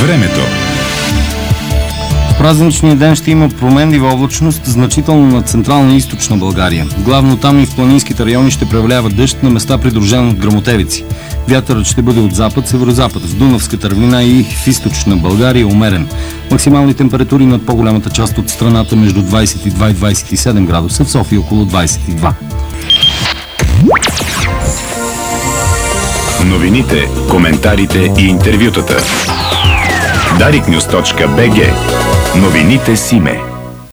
Времето. В празничния ден ще има променлива облачност, значително на централна и източна България. Главно там и в планинските райони ще превалява дъжд, на места придружен от гръмотевици. Вятърът ще бъде от запад, северозапад, в Дунавската равнина и в източна България умерен. Максимални температури над по-голямата част от страната между 22 и 27 градуса, в София около 22. Новините, коментарите и интервютата. Dariknews.bg. Новините Симе.